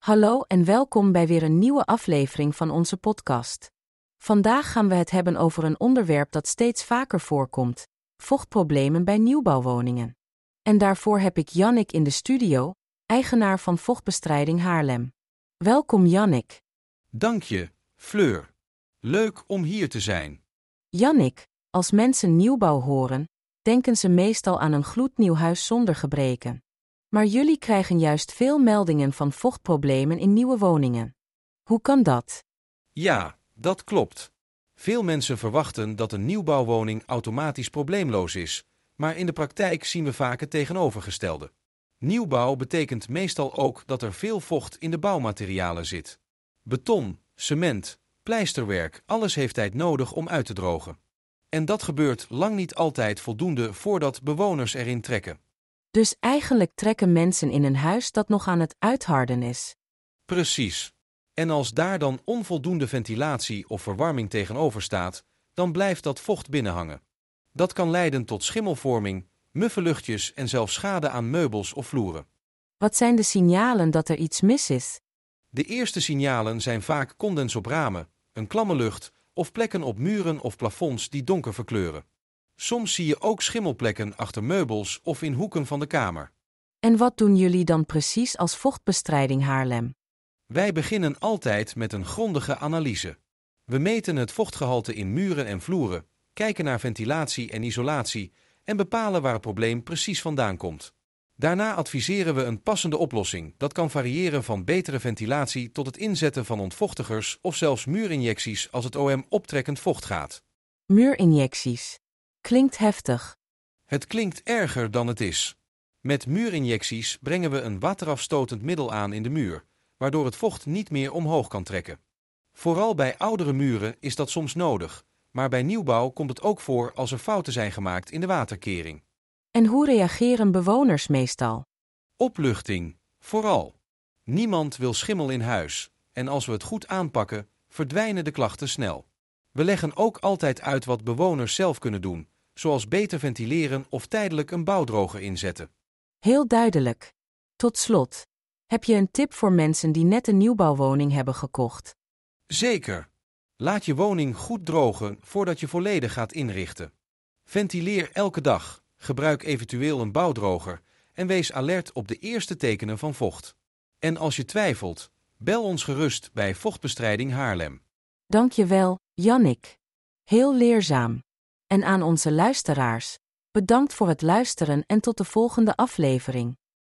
Hallo en welkom bij weer een nieuwe aflevering van onze podcast. Vandaag gaan we het hebben over een onderwerp dat steeds vaker voorkomt: vochtproblemen bij nieuwbouwwoningen. En daarvoor heb ik Jannik in de studio, eigenaar van Vochtbestrijding Haarlem. Welkom Jannik. Dank je, Fleur. Leuk om hier te zijn. Jannik, als mensen nieuwbouw horen, denken ze meestal aan een gloednieuw huis zonder gebreken. Maar jullie krijgen juist veel meldingen van vochtproblemen in nieuwe woningen. Hoe kan dat? Ja, dat klopt. Veel mensen verwachten dat een nieuwbouwwoning automatisch probleemloos is, maar in de praktijk zien we vaak het tegenovergestelde. Nieuwbouw betekent meestal ook dat er veel vocht in de bouwmaterialen zit. Beton, cement, pleisterwerk, alles heeft tijd nodig om uit te drogen. En dat gebeurt lang niet altijd voldoende voordat bewoners erin trekken. Dus eigenlijk trekken mensen in een huis dat nog aan het uitharden is. Precies. En als daar dan onvoldoende ventilatie of verwarming tegenover staat, dan blijft dat vocht binnenhangen. Dat kan leiden tot schimmelvorming, muffe luchtjes en zelfs schade aan meubels of vloeren. Wat zijn de signalen dat er iets mis is? De eerste signalen zijn vaak condens op ramen, een klamme lucht of plekken op muren of plafonds die donker verkleuren. Soms zie je ook schimmelplekken achter meubels of in hoeken van de kamer. En wat doen jullie dan precies als Vochtbestrijding Haarlem? Wij beginnen altijd met een grondige analyse. We meten het vochtgehalte in muren en vloeren, kijken naar ventilatie en isolatie en bepalen waar het probleem precies vandaan komt. Daarna adviseren we een passende oplossing. Dat kan variëren van betere ventilatie tot het inzetten van ontvochtigers of zelfs muurinjecties als het om optrekkend vocht gaat. Muurinjecties. Klinkt heftig. Het klinkt erger dan het is. Met muurinjecties brengen we een waterafstotend middel aan in de muur, waardoor het vocht niet meer omhoog kan trekken. Vooral bij oudere muren is dat soms nodig, maar bij nieuwbouw komt het ook voor als er fouten zijn gemaakt in de waterkering. En hoe reageren bewoners meestal? Opluchting, vooral. Niemand wil schimmel in huis, en als we het goed aanpakken, verdwijnen de klachten snel. We leggen ook altijd uit wat bewoners zelf kunnen doen, zoals beter ventileren of tijdelijk een bouwdroger inzetten. Heel duidelijk. Tot slot, heb je een tip voor mensen die net een nieuwbouwwoning hebben gekocht? Zeker. Laat je woning goed drogen voordat je volledig gaat inrichten. Ventileer elke dag, gebruik eventueel een bouwdroger en wees alert op de eerste tekenen van vocht. En als je twijfelt, bel ons gerust bij Vochtbestrijding Haarlem. Dank je wel, Jannik. Heel leerzaam. En aan onze luisteraars, bedankt voor het luisteren en tot de volgende aflevering.